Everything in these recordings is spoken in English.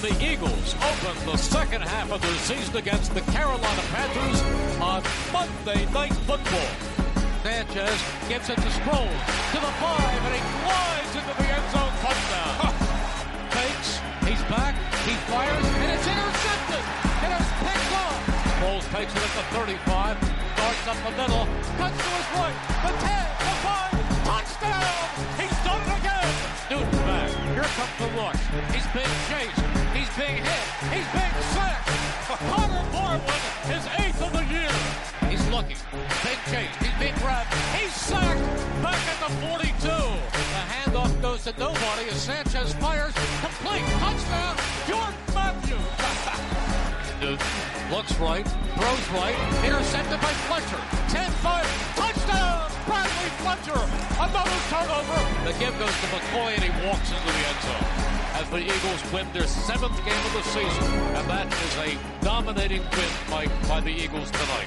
And the Eagles open the second half of their season against the Carolina Panthers on Monday Night Football. Sanchez gives it to Sproles to the 5, and he flies into the end zone. Touchdown. Fakes, he's back, he fires, and it's intercepted. It is picked off. Sproles takes it at the 35, starts up the middle, cuts to his right, the 10, the 5, touchdown. He's done it again. Newton back. Here comes the rush. He's being chased. He's being hit. He's being sacked. Connor Barwin is 8th of the year. He's looking. Big chase. He's being grabbed. He's sacked. Back at the 42. The handoff goes to nobody as Sanchez fires. Complete. Touchdown. Jordan Matthews. Newton looks right. Throws right. Intercepted by Fletcher. 10-5. Touchdown. Bradley Fletcher. Another turnover. The give goes to McCoy and he walks into the end zone. As the Eagles win their 7th game of the season. And that is a dominating win, Mike, by the Eagles tonight.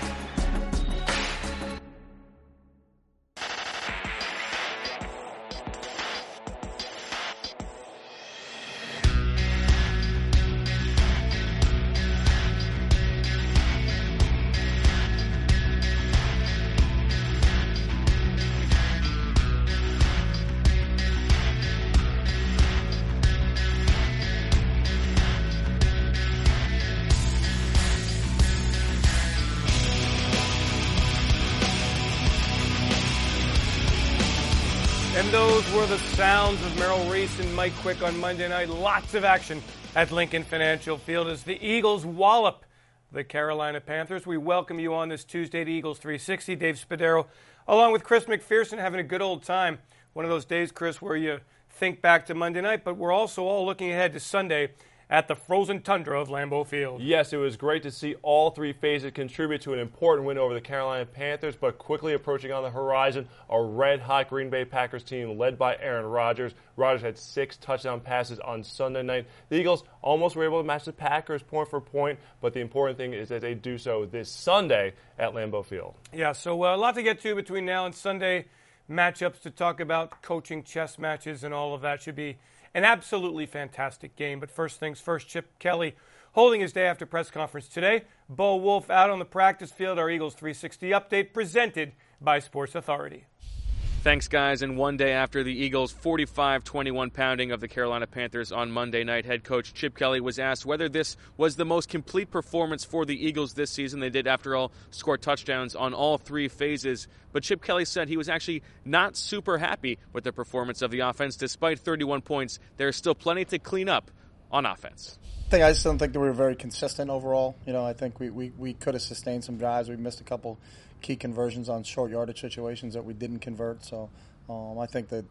And those were the sounds of Merrill Reese and Mike Quick on Monday night. Lots of action at Lincoln Financial Field as the Eagles wallop the Carolina Panthers. We welcome you on this Tuesday to Eagles 360. Dave Spadaro, along with Chris McPherson, having a good old time. One of those days, Chris, where you think back to Monday night, but we're also all looking ahead to Sunday at the frozen tundra of Lambeau Field. Yes, it was great to see all three phases contribute to an important win over the Carolina Panthers, but quickly approaching on the horizon, a red-hot Green Bay Packers team led by Aaron Rodgers. Rodgers had 6 touchdown passes on Sunday night. The Eagles almost were able to match the Packers point for point, but the important thing is that they do so this Sunday at Lambeau Field. Yeah, so a lot to get to between now and Sunday. Matchups to talk about, coaching, chess matches, and all of that. Should be an absolutely fantastic game. But first things first, Chip Kelly holding his day after press conference today. Bo Wolf out on the practice field. Our Eagles 360 update presented by Sports Authority. Thanks, guys. And one day after the Eagles' 45-21 pounding of the Carolina Panthers on Monday night, head coach Chip Kelly was asked whether this was the most complete performance for the Eagles this season. They did, after all, score touchdowns on all 3 phases. But Chip Kelly said he was actually not super happy with the performance of the offense. Despite 31 points, there's still plenty to clean up on offense. I just don't think that we were very consistent overall. I think we could have sustained some drives. We missed a couple key conversions on short yardage situations that we didn't convert. So I think that,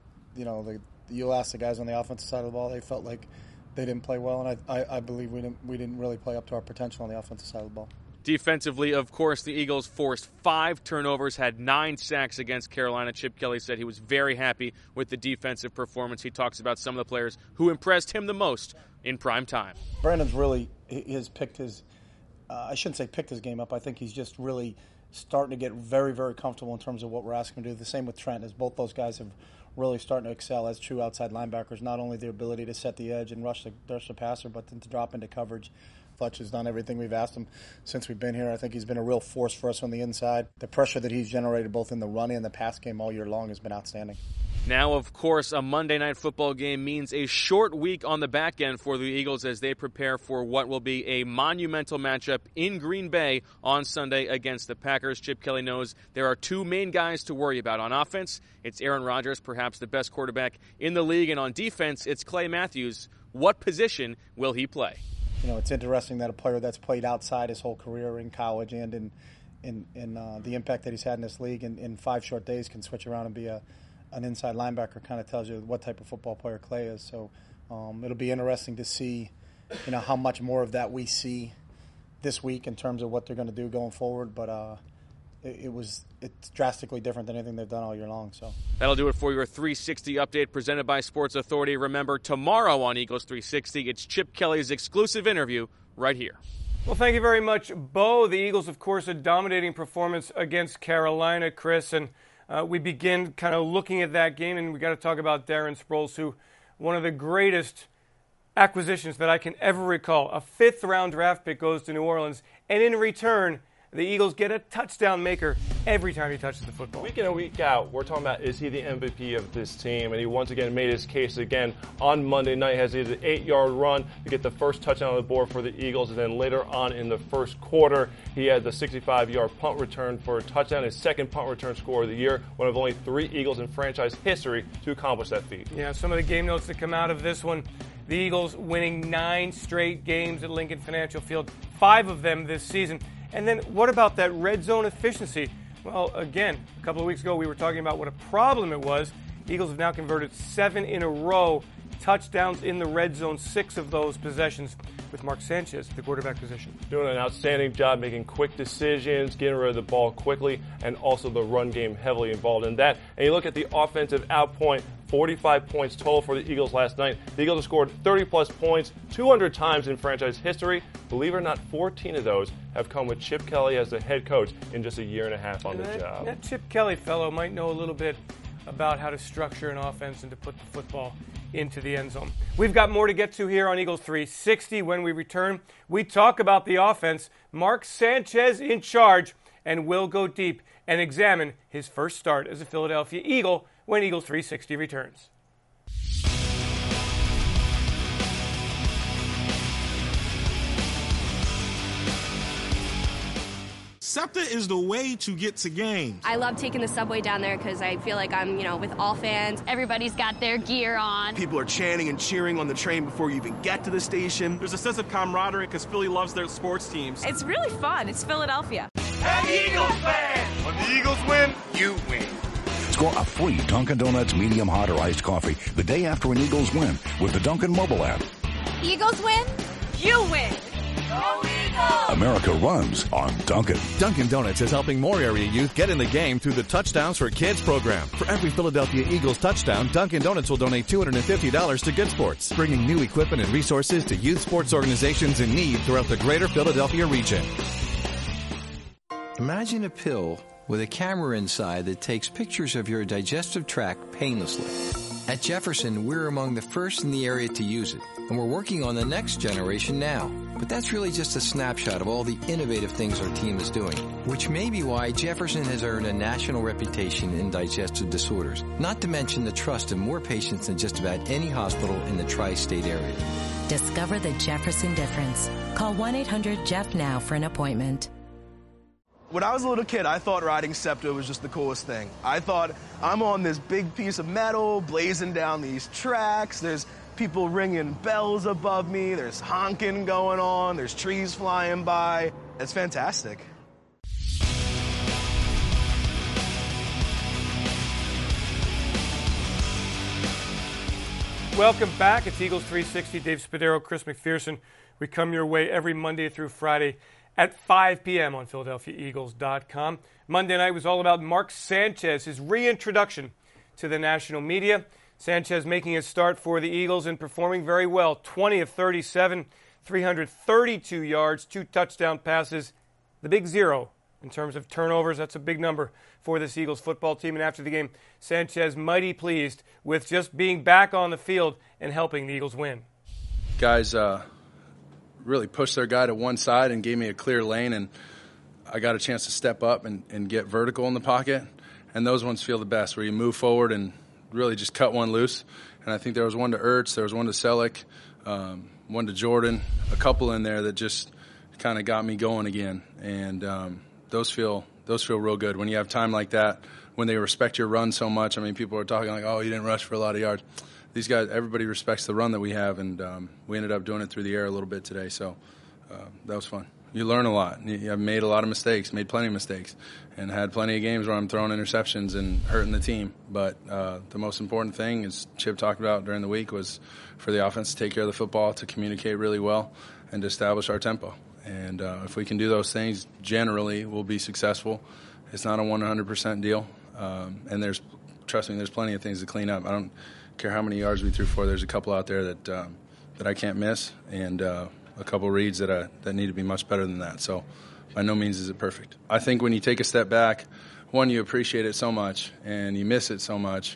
you'll ask the guys on the offensive side of the ball, they felt like they didn't play well, and I believe we didn't really play up to our potential on the offensive side of the ball. Defensively, of course, the Eagles forced 5 turnovers, had 9 sacks against Carolina. Chip Kelly said he was very happy with the defensive performance. He talks about some of the players who impressed him the most in prime time. Brandon's really has picked his, I shouldn't say picked his game up. I think he's just really starting to get very, very comfortable in terms of what we're asking him to do. The same with Trent, as both those guys have really starting to excel as true outside linebackers, not only the ability to set the edge and rush the passer, but then to drop into coverage. Fletcher's done everything we've asked him since we've been here. I think he's been a real force for us on the inside. The pressure that he's generated both in the run and the pass game all year long has been outstanding. Now, of course, a Monday Night Football game means a short week on the back end for the Eagles as they prepare for what will be a monumental matchup in Green Bay on Sunday against the Packers. Chip Kelly knows there are 2 main guys to worry about. On offense, it's Aaron Rodgers, perhaps the best quarterback in the league, and on defense, it's Clay Matthews. What position will he play? It's interesting that a player that's played outside his whole career in college and in the impact that he's had in this league in 5 short days can switch around and be an inside linebacker. Kind of tells you what type of football player Clay is. So it'll be interesting to see, how much more of that we see this week in terms of what they're going to do going forward. But it's drastically different than anything they've done all year long. So that'll do it for your 360 update presented by Sports Authority. Remember, tomorrow on Eagles 360, it's Chip Kelly's exclusive interview right here. Well, thank you very much, Bo. The Eagles, of course, a dominating performance against Carolina, Chris, and we begin kind of looking at that game, and we got to talk about Darren Sproles, who one of the greatest acquisitions that I can ever recall. A 5th-round draft pick goes to New Orleans, and in return, the Eagles get a touchdown maker every time he touches the football. Week in and week out, we're talking about, is he the MVP of this team? And he once again made his case again on Monday night. Has the 8-yard run to get the first touchdown on the board for the Eagles. And then later on in the first quarter, he had the 65-yard punt return for a touchdown, his second punt return score of the year, one of only 3 Eagles in franchise history to accomplish that feat. Yeah, some of the game notes that come out of this one, the Eagles winning 9 straight games at Lincoln Financial Field, 5 of them this season. And then what about that red zone efficiency? Well, again, a couple of weeks ago we were talking about what a problem it was. The Eagles have now converted 7 in a row touchdowns in the red zone, 6 of those possessions with Mark Sanchez at the quarterback position. Doing an outstanding job making quick decisions, getting rid of the ball quickly, and also the run game heavily involved in that. And you look at the offensive outpoint, 45 points total for the Eagles last night. The Eagles have scored 30-plus points 200 times in franchise history. Believe it or not, 14 of those have come with Chip Kelly as the head coach in just a year and a half on the job. That Chip Kelly fellow might know a little bit about how to structure an offense and to put the football into the end zone. We've got more to get to here on Eagles 360. When we return, we talk about the offense, Mark Sanchez in charge, and we'll go deep and examine his first start as a Philadelphia Eagle when Eagles 360 returns. SEPTA is the way to get to games. I love taking the subway down there because I feel like I'm, with all fans. Everybody's got their gear on. People are chanting and cheering on the train before you even get to the station. There's a sense of camaraderie because Philly loves their sports teams. It's really fun. It's Philadelphia. Hey, Eagles fans! When the Eagles win, you win. Score a free Dunkin' Donuts medium hot or iced coffee the day after an Eagles win with the Dunkin' mobile app. Eagles win, you win. Go Eagles! America runs on Dunkin'. Dunkin' Donuts is helping more area youth get in the game through the Touchdowns for Kids program. For every Philadelphia Eagles touchdown, Dunkin' Donuts will donate $250 to Good Sports, bringing new equipment and resources to youth sports organizations in need throughout the greater Philadelphia region. Imagine a pill with a camera inside that takes pictures of your digestive tract painlessly. At Jefferson, we're among the first in the area to use it, and we're working on the next generation now. But that's really just a snapshot of all the innovative things our team is doing, which may be why Jefferson has earned a national reputation in digestive disorders, not to mention the trust of more patients than just about any hospital in the tri-state area. Discover the Jefferson difference. Call 1-800-JEFF now for an appointment. When I was a little kid, I thought riding SEPTA was just the coolest thing. I thought, I'm on this big piece of metal, blazing down these tracks. There's people ringing bells above me. There's honking going on. There's trees flying by. It's fantastic. Welcome back. It's Eagles 360. Dave Spadaro, Chris McPherson. We come your way every Monday through Friday at 5 p.m. on PhiladelphiaEagles.com. Monday night was all about Mark Sanchez, his reintroduction to the national media. Sanchez making his start for the Eagles and performing very well. 20 of 37, 332 yards, 2 touchdown passes. The big 0 in terms of turnovers. That's a big number for this Eagles football team. And after the game, Sanchez mighty pleased with just being back on the field and helping the Eagles win. Guys, really pushed their guy to one side and gave me a clear lane, and I got a chance to step up and get vertical in the pocket. And those ones feel the best, where you move forward and really just cut one loose. And I think there was one to Ertz, there was one to Selleck, one to Jordan, a couple in there that just kind of got me going again. And those feel real good when you have time like that, when they respect your run so much. I mean, people are talking like, oh, you didn't rush for a lot of yards. These guys, everybody respects the run that we have, and we ended up doing it through the air a little bit today, so that was fun. You learn a lot. I've made a lot of mistakes, made plenty of mistakes, and had plenty of games where I'm throwing interceptions and hurting the team. But the most important thing, as Chip talked about during the week, was for the offense to take care of the football, to communicate really well, and to establish our tempo. And if we can do those things, generally we'll be successful. It's not a 100% deal, and trust me, there's plenty of things to clean up. I don't care how many yards we threw for. There's a couple out there that I can't miss, and a couple reads that need to be much better than that. So by no means is it perfect. I think when you take a step back, one, you appreciate it so much, and you miss it so much,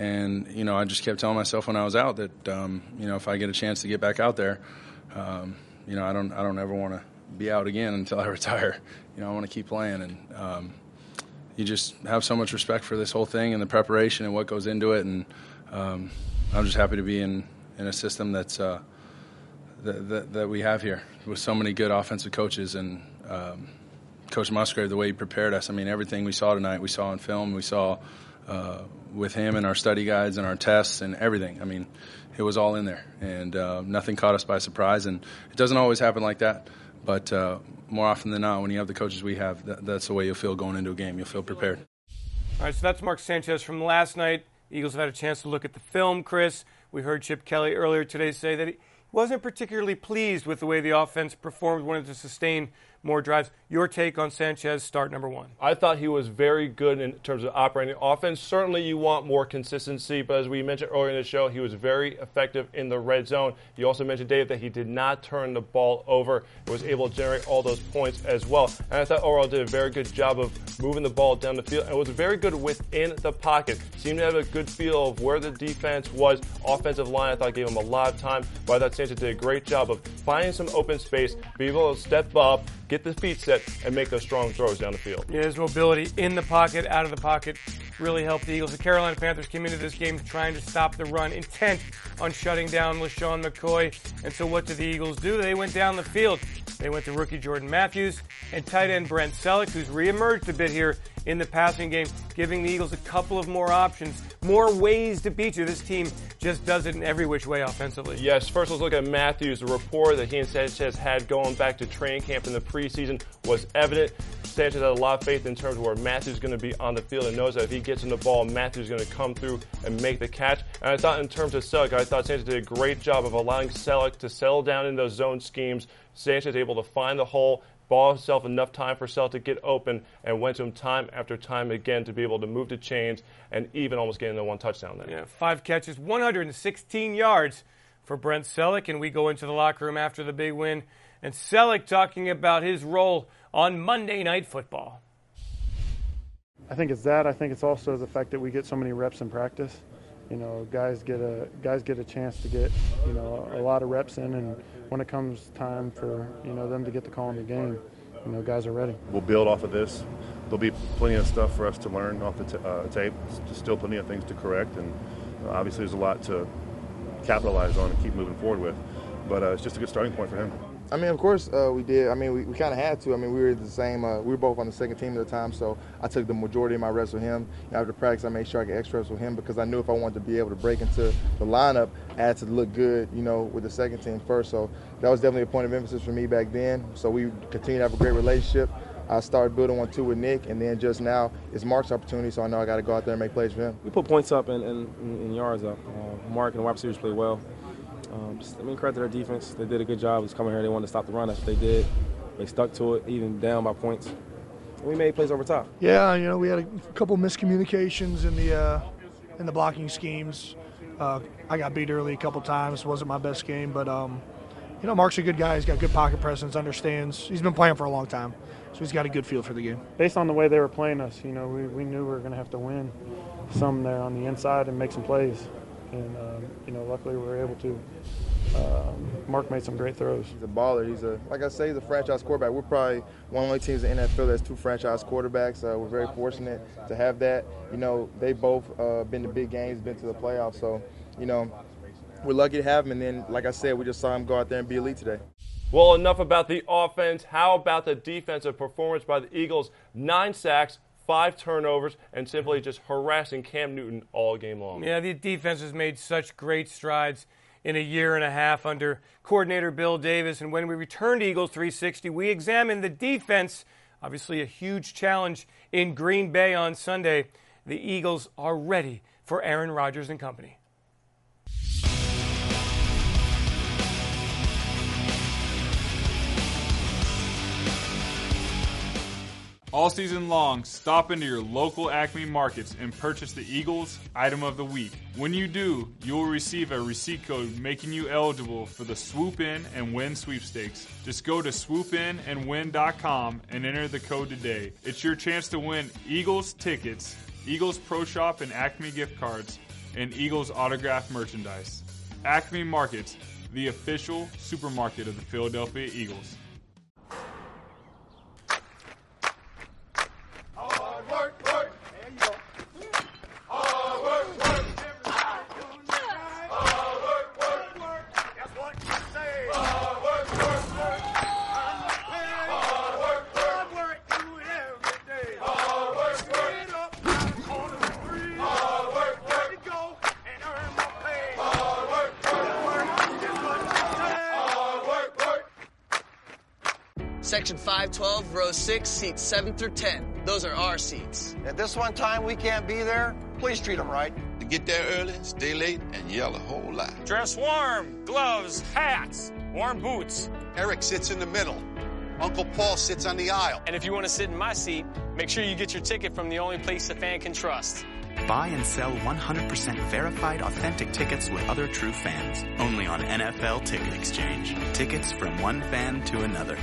And, you know, I just kept telling myself when I was out that, you know, if I get a chance to get back out there, you know, I don't ever want to be out again until I retire. You know, I want to keep playing. And you just have so much respect for this whole thing and the preparation and what goes into it. And I'm just happy to be in a system that's that we have here with so many good offensive coaches. And Coach Musgrave, the way he prepared us, I mean, everything we saw tonight, we saw on film, we saw with him and our study guides and our tests and everything. I mean, it was all in there, and nothing caught us by surprise. And it doesn't always happen like that, but more often than not, when you have the coaches we have, that's the way you'll feel going into a game. You'll feel prepared. All right, so that's Mark Sanchez from last night. Eagles have had a chance to look at the film, Chris. We heard Chip Kelly earlier today say that he wasn't particularly pleased with the way the offense performed, wanted to sustain more drives. Your take on Sanchez, start number one. I thought he was very good in terms of operating offense. Certainly you want more consistency, but as we mentioned earlier in the show, he was very effective in the red zone. You also mentioned, Dave, that he did not turn the ball over. He was able to generate all those points as well. And I thought overall did a very good job of moving the ball down the field and was very good within the pocket. Seemed to have a good feel of where the defense was. Offensive line, I thought, gave him a lot of time, but I thought Sanchez did a great job of finding some open space, be able to step up, get the feet set, and make those strong throws down the field. Yeah, his mobility in the pocket, out of the pocket, really helped the Eagles. The Carolina Panthers came into this game trying to stop the run, intent on shutting down LaShawn McCoy. And so what did the Eagles do? They went down the field. They went to rookie Jordan Matthews and tight end Brent Selleck, who's reemerged a bit here in the passing game, giving the Eagles a couple of more options, more ways to beat you. This team just does it in every which way offensively. Yes, first let's look at Matthews. The rapport that he and Sanchez had going back to training camp in the preseason was evident. Sanchez had a lot of faith in terms of where Matthews is going to be on the field and knows that if he gets in the ball, Matthews is going to come through and make the catch. And I thought in terms of Selleck, I thought Sanchez did a great job of allowing Selleck to settle down in those zone schemes. Sanchez able to find the hole, ball himself enough time for Selleck to get open, and went to him time after time again to be able to move the chains and even almost get into one touchdown there. Yeah, 5 catches, 116 yards for Brent Selleck, and we go into the locker room after the big win. And Selleck talking about his role on Monday Night Football. I think it's that. I think it's also the fact that we get so many reps in practice. You know, guys get a chance to get, you know, a lot of reps in, and when it comes time for, you know, them to get the call in the game, you know, guys are ready. We'll build off of this. There'll be plenty of stuff for us to learn off the tape. There's still plenty of things to correct, and obviously there's a lot to capitalize on and keep moving forward with. But it's just a good starting point for him. I mean, of course we did. I mean, we kind of had to. I mean, we were the same. We were both on the second team at the time, so I took the majority of my reps with him. After practice, I made sure I get extra reps with him because I knew if I wanted to be able to break into the lineup, I had to look good, you know, with the second team first. So that was definitely a point of emphasis for me back then. So we continued to have a great relationship. I started building one too with Nick, and then just now it's Mark's opportunity, so I know I got to go out there and make plays for him. We put points up and yards up. Mark and the wide receivers played well. Credit to their defense. They did a good job. Just coming here, they wanted to stop the run. That's what they did. They stuck to it, even down by points. And we made plays over top. Yeah, you know, we had a couple miscommunications in the blocking schemes. I got beat early a couple times. It wasn't my best game, but you know, Mark's a good guy. He's got good pocket presence, understands. He's been playing for a long time, so he's got a good feel for the game. Based on the way they were playing us, you know, we knew we were going to have to win some there on the inside and make some plays. And, you know, luckily we were able to. Mark made some great throws. He's a baller. Like I say, he's a franchise quarterback. We're probably one of the only teams in the NFL that's 2 franchise quarterbacks. We're very fortunate to have that. You know, they both been to big games, been to the playoffs. So, you know, we're lucky to have him. And then, like I said, we just saw him go out there and be elite today. Well, enough about the offense. How about the defensive performance by the Eagles? 9 sacks. 5 turnovers, and simply just harassing Cam Newton all game long. Yeah, the defense has made such great strides in a year and a half under coordinator Bill Davis. And when we return to Eagles 360, we examine the defense, obviously a huge challenge in Green Bay on Sunday. The Eagles are ready for Aaron Rodgers and company. All season long, stop into your local Acme markets and purchase the Eagles Item of the Week. When you do, you will receive a receipt code making you eligible for the Swoop In and Win sweepstakes. Just go to swoopinandwin.com and enter the code today. It's your chance to win Eagles tickets, Eagles Pro Shop and Acme gift cards, and Eagles autographed merchandise. Acme Markets, the official supermarket of the Philadelphia Eagles. Section 512, row 6, seats 7 through 10. Those are our seats. At this one time we can't be there, please treat them right. To get there early, stay late, and yell a whole lot. Dress warm, gloves, hats, warm boots. Eric sits in the middle. Uncle Paul sits on the aisle. And if you want to sit in my seat, make sure you get your ticket from the only place a fan can trust. Buy and sell 100% verified, authentic tickets with other true fans. Only on NFL Ticket Exchange. Tickets from one fan to another.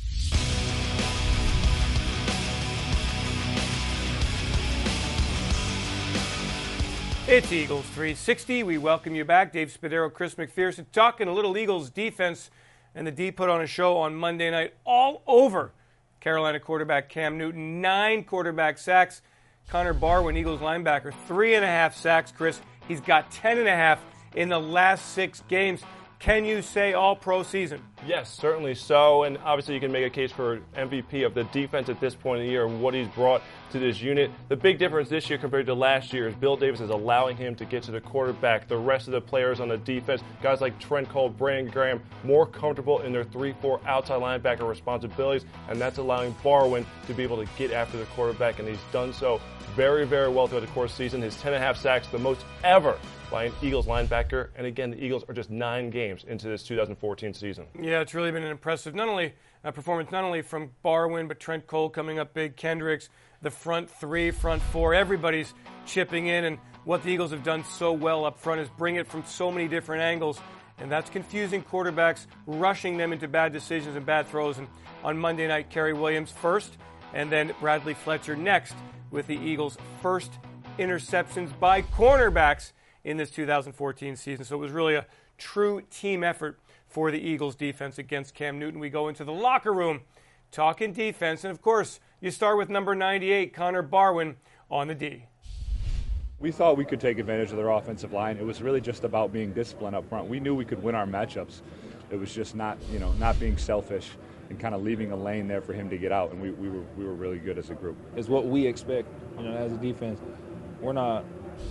It's Eagles 360. We welcome you back. Dave Spadaro, Chris McPherson, talking a little Eagles defense. And the D put on a show on Monday night all over Carolina quarterback Cam Newton. 9 quarterback sacks. Connor Barwin, Eagles linebacker, 3.5 sacks, Chris. He's got 10.5 in the last 6 games. Can you say all-pro season? Yes, certainly so. And obviously you can make a case for MVP of the defense at this point in the year and what he's brought to this unit. The big difference this year compared to last year is Bill Davis is allowing him to get to the quarterback. The rest of the players on the defense, guys like Trent Cole, Brandon Graham, more comfortable in their 3-4 outside linebacker responsibilities, and that's allowing Barwin to be able to get after the quarterback, and he's done so very, very well throughout the course of the season. His 10.5 sacks, the most ever by an Eagles linebacker. And again, the Eagles are just 9 games into this 2014 season. Yeah, it's really been an impressive performance, not only from Barwin, but Trent Cole coming up big, Kendricks, the front 3, front 4. Everybody's chipping in, and what the Eagles have done so well up front is bring it from so many different angles, and that's confusing quarterbacks, rushing them into bad decisions and bad throws. And on Monday night, Kerry Williams first, and then Bradley Fletcher next, with the Eagles' first interceptions by cornerbacks in this 2014 season. So it was really a true team effort for the Eagles defense against Cam Newton. We go into the locker room talking defense, and of course, you start with number 98, Connor Barwin, on the D. We thought we could take advantage of their offensive line. It was really just about being disciplined up front. We knew we could win our matchups. It was just not being selfish and kind of leaving a lane there for him to get out, and we were really good as a group. It's what we expect, as a defense. We're not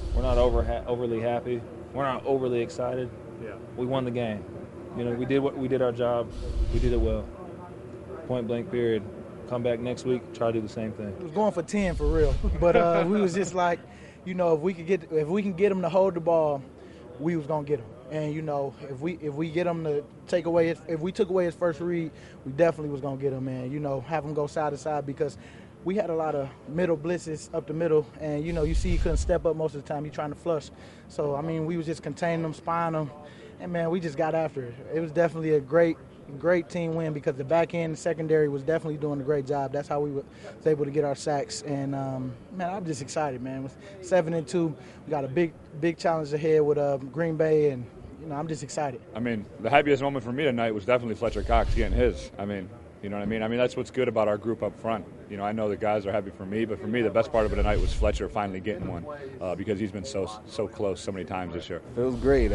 overly happy. We're not overly excited. Yeah. We won the game. We did our job. We did it well. Point blank period. Come back next week, try to do the same thing. It was going for 10 for real, but we was just like, if we can get them to hold the ball, we was gonna get them. And if we get him to take away if we took away his first read, we definitely was gonna get him, and have him go side to side, because we had a lot of middle blitzes up the middle, and you see he couldn't step up most of the time. He trying to flush, so we was just containing them, spying them, and man, we just got after it. It was definitely a great team win, because the back end, the secondary was definitely doing a great job. That's how we was able to get our sacks, and man, I'm just excited, man. With 7-2, we got a big challenge ahead with Green Bay, and I'm just excited. The happiest moment for me tonight was definitely Fletcher Cox getting his. You know what I mean? That's what's good about our group up front. I know the guys are happy for me, but for me, the best part of it tonight was Fletcher finally getting one, because he's been so close so many times this year. It was great,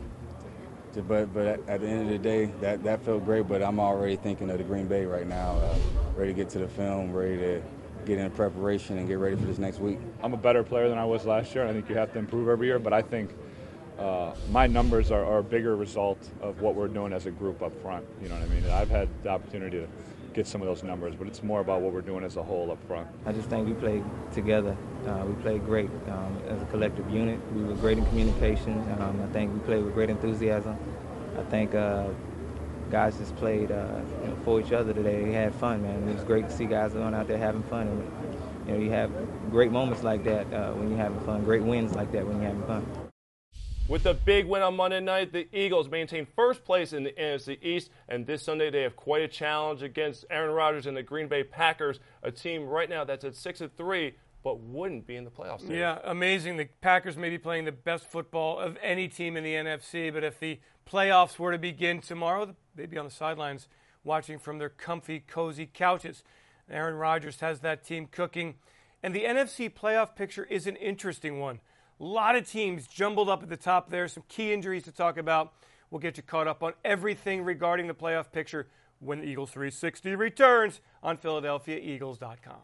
but at the end of the day, that felt great. But I'm already thinking of the Green Bay right now, ready to get to the film, ready to get in preparation and get ready for this next week. I'm a better player than I was last year. I think you have to improve every year, but I think my numbers are a bigger result of what we're doing as a group up front. You know what I mean? I've had the opportunity to get some of those numbers, but it's more about what we're doing as a whole up front. I just think we played together. We played great as a collective unit. We were great in communication. I think we played with great enthusiasm. I think guys just played for each other today. They had fun, man. It was great to see guys going out there having fun. And, you have great moments like that when you're having fun, great wins like that when you're having fun. With the big win on Monday night, the Eagles maintain first place in the NFC East, and this Sunday they have quite a challenge against Aaron Rodgers and the Green Bay Packers, a team right now that's at 6-3, but wouldn't be in the playoffs. Yeah, amazing. The Packers may be playing the best football of any team in the NFC, but if the playoffs were to begin tomorrow, they'd be on the sidelines watching from their comfy, cozy couches. Aaron Rodgers has that team cooking. And the NFC playoff picture is an interesting one. A lot of teams jumbled up at the top there, some key injuries to talk about. We'll get you caught up on everything regarding the playoff picture when the Eagles 360 returns on PhiladelphiaEagles.com.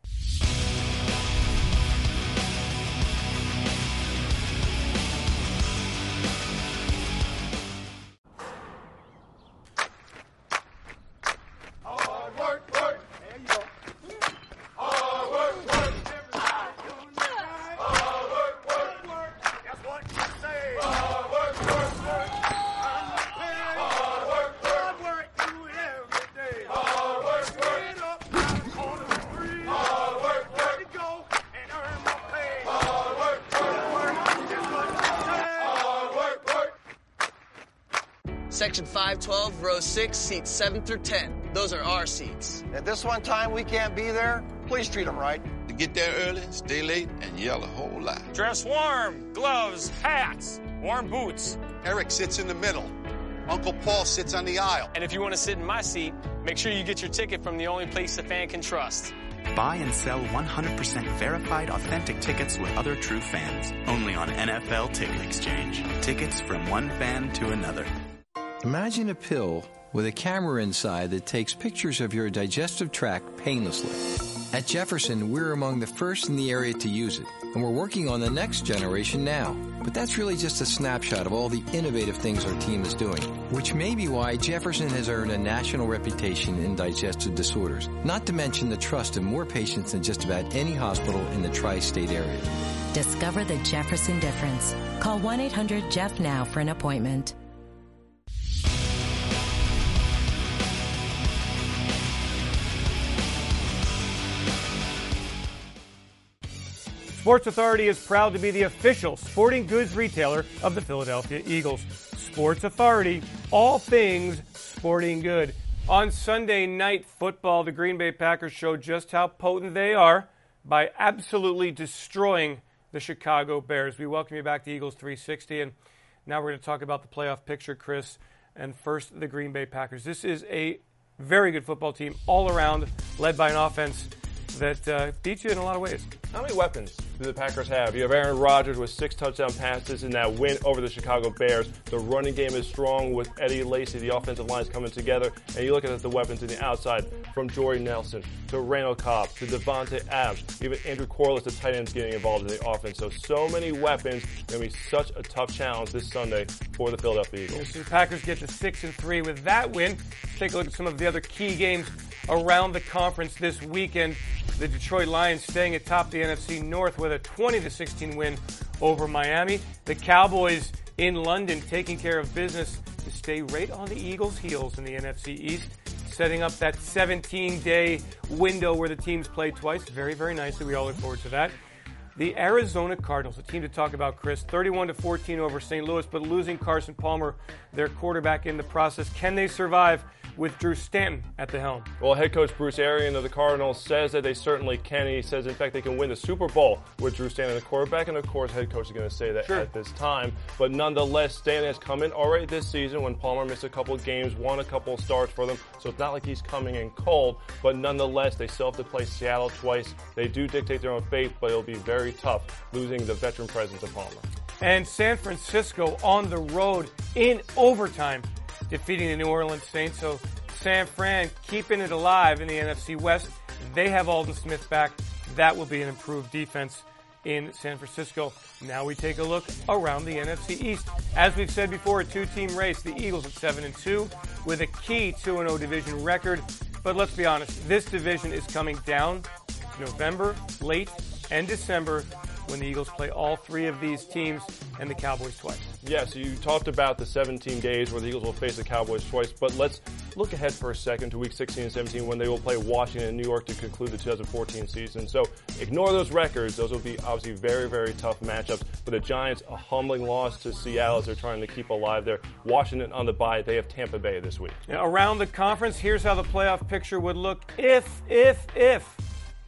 Section 512, row 6, seats 7 through 10. Those are our seats. At this one time we can't be there, please treat them right. To get there early, stay late, and yell a whole lot. Dress warm. Gloves, hats, warm boots. Eric sits in the middle. Uncle Paul sits on the aisle. And if you want to sit in my seat, make sure you get your ticket from the only place a fan can trust. Buy and sell 100% verified authentic tickets with other true fans. Only on NFL Ticket Exchange. Tickets from one fan to another. Imagine a pill with a camera inside that takes pictures of your digestive tract painlessly. At Jefferson, we're among the first in the area to use it, and we're working on the next generation now. But that's really just a snapshot of all the innovative things our team is doing, which may be why Jefferson has earned a national reputation in digestive disorders, not to mention the trust of more patients than just about any hospital in the tri-state area. Discover the Jefferson difference. Call 1-800-JEFF now for an appointment. Sports Authority is proud to be the official sporting goods retailer of the Philadelphia Eagles. Sports Authority, all things sporting good. On Sunday Night Football, the Green Bay Packers showed just how potent they are by absolutely destroying the Chicago Bears. We welcome you back to Eagles 360, and now we're going to talk about the playoff picture, Chris. And first, the Green Bay Packers. This is a very good football team all around, led by an offense that beats you in a lot of ways. How many weapons do the Packers have? You have Aaron Rodgers with 6 touchdown passes in that win over the Chicago Bears. The running game is strong with Eddie Lacy. The offensive line is coming together. And you look at the weapons in the outside, from Jordy Nelson to Randall Cobb to Devontae Adams. Even Andrew Corliss, the tight end, is getting involved in the offense. So many weapons. It's going to be such a tough challenge this Sunday for the Philadelphia Eagles. The Packers get to 6-3 with that win. Take a look at some of the other key games around the conference this weekend. The Detroit Lions staying atop the NFC North with a 20-16 win over Miami. The Cowboys in London taking care of business to stay right on the Eagles' heels in the NFC East, setting up that 17-day window where the teams play twice very, very nicely. We all look forward to that. The Arizona Cardinals, a team to talk about, Chris, 31-14 over St. Louis, but losing Carson Palmer, their quarterback, in the process. Can they survive with Drew Stanton at the helm? Well, head coach Bruce Arians of the Cardinals says that they certainly can. He says, in fact, they can win the Super Bowl with Drew Stanton, the quarterback. And, of course, head coach is going to say that at this time. But nonetheless, Stanton has come in already this season when Palmer missed a couple of games, won a couple of starts for them. So it's not like he's coming in cold. But nonetheless, they still have to play Seattle twice. They do dictate their own fate, but it'll be very tough losing the veteran presence of Palmer. And San Francisco on the road in overtime, defeating the New Orleans Saints. So San Fran keeping it alive in the NFC West. They have Aldon Smith back. That will be an improved defense in San Francisco. Now we take a look around the NFC East. As we've said before, a 2-team race. The Eagles at 7-2 with a key 2-0 division record. But let's be honest, this division is coming down November, late, and December, when the Eagles play all 3 of these teams and the Cowboys twice. Yeah, so you talked about the 17 days where the Eagles will face the Cowboys twice, but let's look ahead for a second to week 16 and 17 when they will play Washington and New York to conclude the 2014 season. So ignore those records. Those will be obviously very, very tough matchups. For the Giants, a humbling loss to Seattle as they're trying to keep alive there. Washington on the bye. They have Tampa Bay this week. Now, around the conference, here's how the playoff picture would look if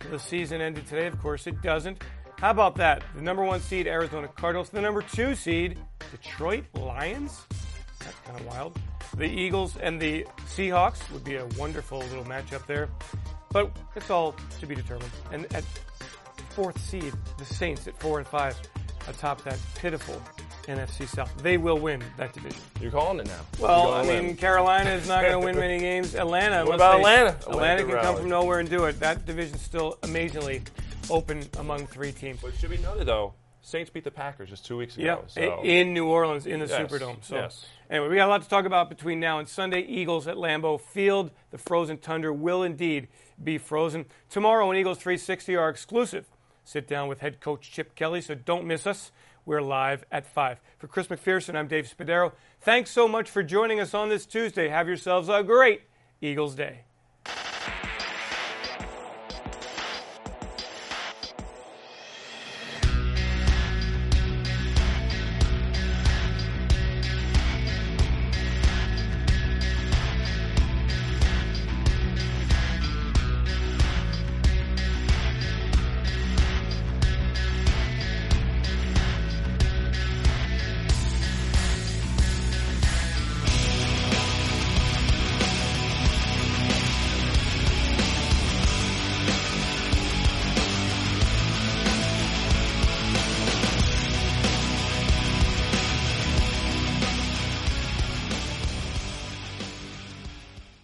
the season ended today. Of course, it doesn't. How about that? The number 1 seed, Arizona Cardinals. The number 2 seed, Detroit Lions. That's kind of wild. The Eagles and the Seahawks would be a wonderful little matchup there. But it's all to be determined. And at 4th seed, the Saints at 4-5 atop that pitiful NFC South. They will win that division. You're calling it now. Well, I mean, Carolina is not going to win many games. Atlanta. What about Atlanta? Atlanta can come from nowhere and do it. That division's still amazingly open among 3 teams. But it should be noted, though, Saints beat the Packers just 2 weeks ago. Yeah, in New Orleans, in the Superdome. So, anyway, we got a lot to talk about between now and Sunday. Eagles at Lambeau Field. The frozen tundra will indeed be frozen. Tomorrow on Eagles 360, our exclusive sit down with head coach Chip Kelly, so don't miss us. We're live at 5. For Chris McPherson, I'm Dave Spadaro. Thanks so much for joining us on this Tuesday. Have yourselves a great Eagles Day.